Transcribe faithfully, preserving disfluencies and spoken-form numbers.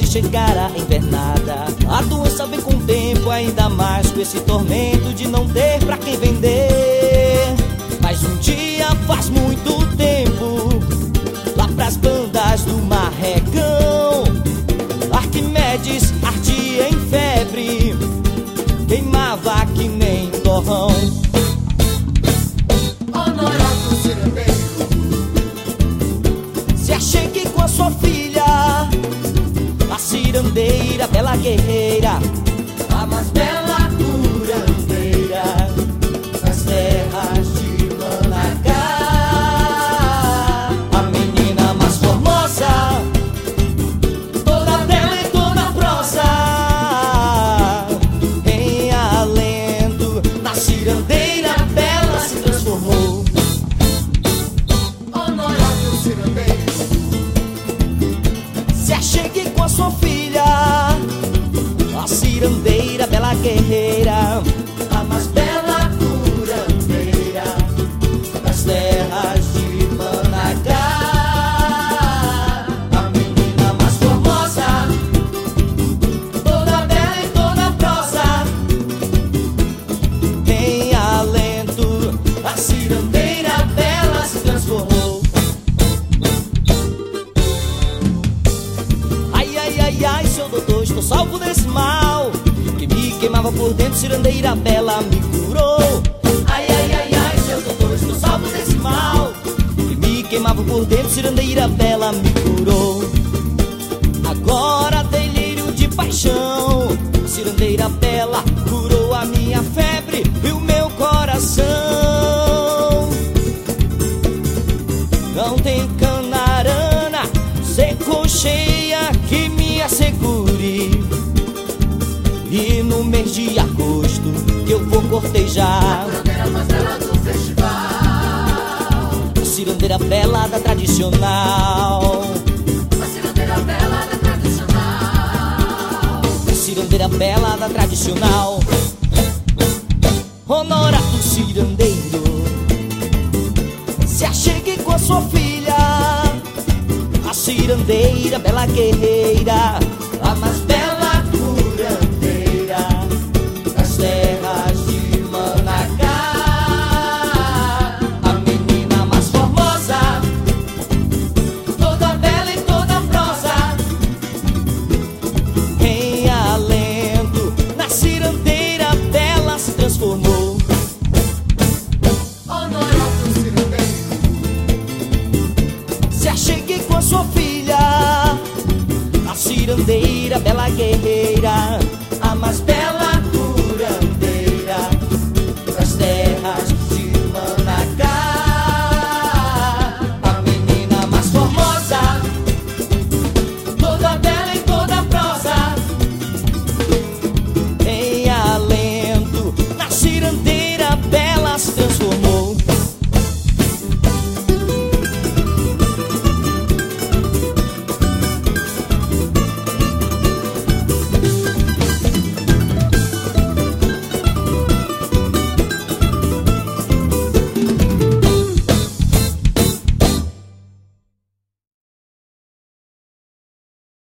chegar a invernada. A doença vem com o tempo, ainda mais com esse tormento de não ter pra quem vender. Mas um dia faz muito tempo, lá pras bandas do Marrecão, Arquimedes ardia em febre, queimava que nem torrão. Honorato cirandeiro, se achegue com a sua filha, a cirandeira, bela guerreira, a mais bela curandeira das terras de Manacá. A menina mais formosa, toda bela e toda prosa, em alento, na cirandeira bela se transformou. honorato cirandeiro, Se achegue com a sua filha, a cirandeira, bela guerreira, a mais bela curandeira das terras de Manacá. A menina mais formosa, toda bela e toda prosa, em alento, a cirandeira bela se transformou. Ai, ai, ai, ai, seu doutor, estou salvo desse mal que me queimava por dentro, cirandeira bela me curou. Ai, ai, ai, ai, seu doutor, estou salvo desse mal que me queimava por dentro, cirandeira bela me curou. Agora, delírio de paixão, cirandeira bela curou a minha febre e o meu coração. Não tem canarana, seco cheia que me assegure, e no mês de agosto que eu vou cortejar curandeira mais bela do festival. a cirandeira bela da tradicional, A cirandeira bela da tradicional. a cirandeira bela da tradicional. Honorato cirandeiro, se achegue com a sua filha, a cirandeira bela guerreira, a mais bela curandeira das terras de Manacá. A menina mais formosa, toda bela e toda prosa, em alento, na cirandeira bela se transformou. Honorato cirandeiro, Se achegue com a sua filha, a cirandeira bela guerreira, a mais bela